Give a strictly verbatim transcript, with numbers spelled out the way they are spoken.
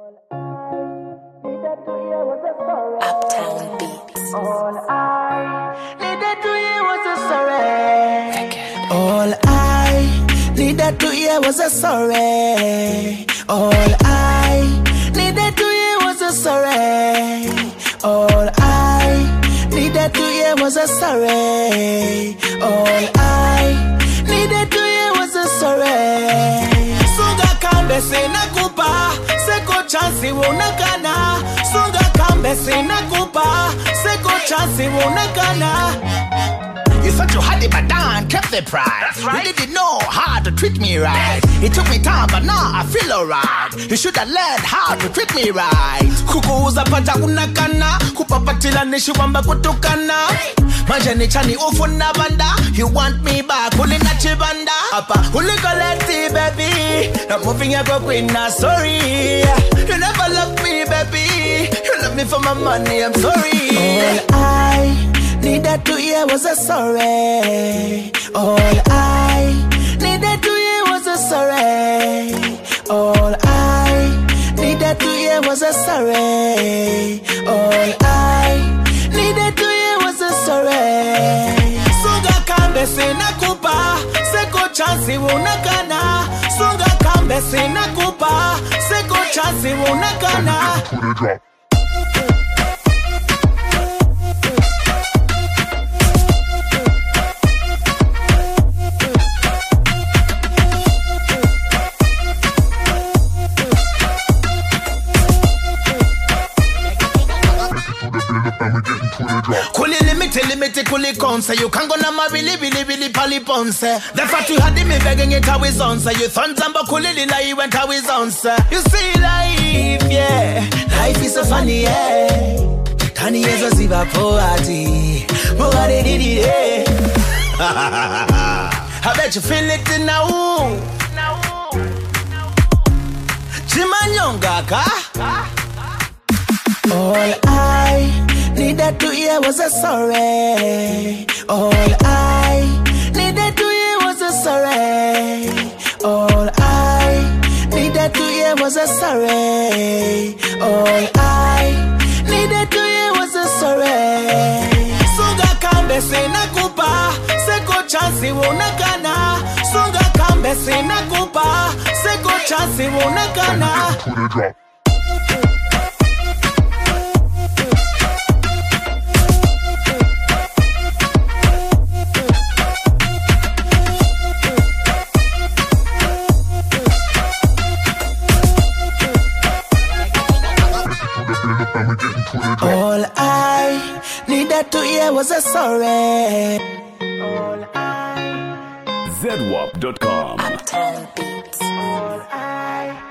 Uptown Beats. All I needed to hear was a sorry. All I needed to hear was a sorry. All I needed to hear was a sorry. All I needed to hear was a sorry. All I needed to hear was a sorry. Sunga kambe sina kupa, seko chansi wonakana. Sunga kambe sina kupa, seko chansi wonakana. You thought you had it, but Dan kept the pride. That's right. You didn't know how to treat me right. It took me time, but now I feel alright. You should have learned how to treat me right. Kukuuza pata unakana, kupapatila nishiwamba kutukana. Majani chani ufuna banda. You want me back, ulina chibanda. Apa, ulikoleti baby. Not moving your queen, nah, sorry. You never loved me baby. You love me for my money, I'm sorry. All I needed to hear was a sorry. All I needed to hear was a sorry. All I needed to hear was a sorry. All I needed to hear was a sorry. Sunga kambe sina kupa, seko chansi wunakana. Sunga kambe sina kupa, seko chansi wunakana. Kuli limiti limiti kuli konse. You can go na ma really really really pali ponse. The fact you had me begging it how is on. You thought Zamba kuli lila you went how is on. You see life, yeah. Life is so funny, yeah. Tani yezo ziva poati. Mwari didi, yeah. I bet you feel it now. Chimanyonga ka. All I needed to hear was a sorry. All I needed to hear was a sorry. All I needed to hear was a sorry. All I needed to hear was a sorry. Sunga kambe sina kupa, seko chansi wonakana. Sunga kambe sina kupa, seko chansi wonakana. All I needed to hear was a sorry. All I Z W A P dot com. Uptown Beats. All I